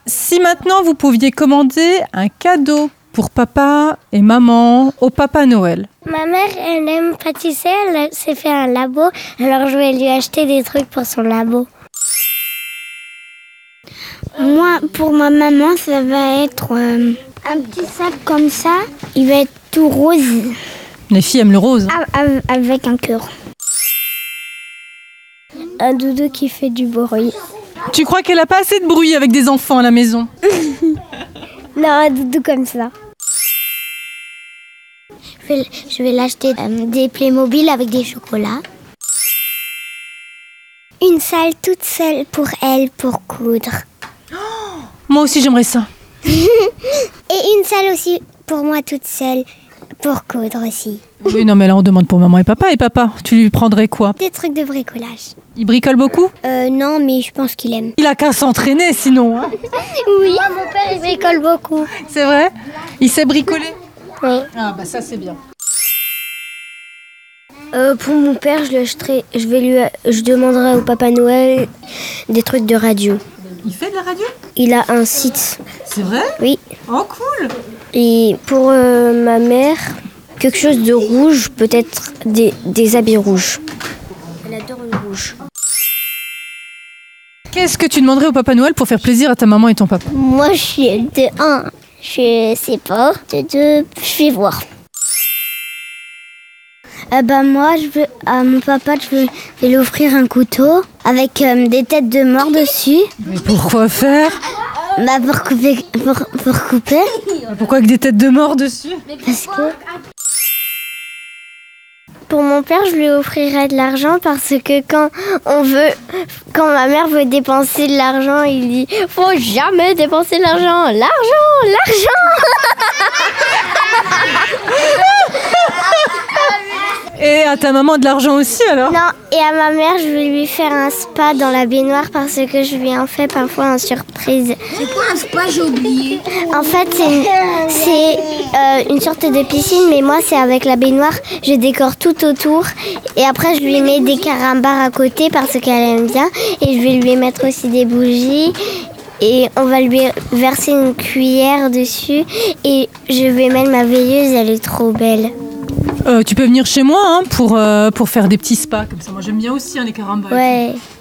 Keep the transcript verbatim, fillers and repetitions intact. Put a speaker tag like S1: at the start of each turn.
S1: si maintenant vous pouviez commander un cadeau pour papa et maman au Papa Noël.
S2: Ma mère, elle aime pâtisser, elle s'est fait un labo, alors je vais lui acheter des trucs pour son labo. Moi, pour ma maman, ça va être euh, un petit sac comme ça, il va être tout rose.
S1: Les filles aiment le rose.
S2: Avec un cœur. Un doudou qui fait du bruit.
S1: Tu crois qu'elle a pas assez de bruit avec des enfants à la maison?
S2: Non, un doudou comme ça. Je vais, je vais l'acheter euh, des Playmobil avec des chocolats. Une salle toute seule pour elle pour coudre.
S1: Moi aussi j'aimerais ça.
S2: Et une salle aussi pour moi toute seule pour coudre aussi.
S1: Oui, non mais là on demande pour maman et papa. Et papa, tu lui prendrais quoi?
S2: Des trucs de bricolage.
S1: Il bricole beaucoup?
S2: Euh, non, mais je pense qu'il aime.
S1: Il a qu'à s'entraîner sinon. Hein.
S2: Oui, mon père il bricole beaucoup.
S1: C'est vrai? Il sait bricoler?
S2: Oui.
S1: Ah bah ça c'est bien.
S2: Euh, pour mon père, je, lui achèterai, je, vais lui, je demanderai au Papa Noël des trucs de radio.
S1: Il fait de la radio?
S2: Il a un site.
S1: C'est vrai?
S2: Oui.
S1: Oh cool.
S2: Et pour euh, ma mère, quelque chose de rouge, peut-être des, des habits rouges. Elle adore le rouge.
S1: Qu'est-ce que tu demanderais au Papa Noël pour faire plaisir à ta maman et ton papa?
S2: Moi, je suis de un, je sais pas. De deux, je vais voir. Euh, bah moi, je veux, à mon papa, je veux, je vais lui offrir un couteau avec euh, des têtes de mort dessus.
S1: Mais pourquoi faire?
S2: Bah pour couper, pour, pour couper.
S1: Pourquoi avec des têtes de mort dessus?
S2: Parce que... Pour mon père, je lui offrirais de l'argent parce que quand on veut, quand ma mère veut dépenser de l'argent, il dit « Faut jamais dépenser de l'argent, l'argent, l'argent !»
S1: Et à ta maman de l'argent aussi alors?
S2: Non, et à ma mère, je vais lui faire un spa dans la baignoire parce que je lui en fais parfois en surprise.
S3: C'est quoi un spa, j'ai oublié?
S2: En fait, c'est une, c'est, euh, une sorte de piscine, mais moi, c'est avec la baignoire. Je décore tout autour et après, je lui mets des carambars à côté parce qu'elle aime bien. Et je vais lui mettre aussi des bougies. Et on va lui verser une cuillère dessus. Et je vais mettre ma veilleuse, elle est trop belle.
S1: Euh, tu peux venir chez moi hein, pour, euh, pour faire des petits spas comme ça. Moi j'aime bien aussi hein, les carambars.
S2: Ouais.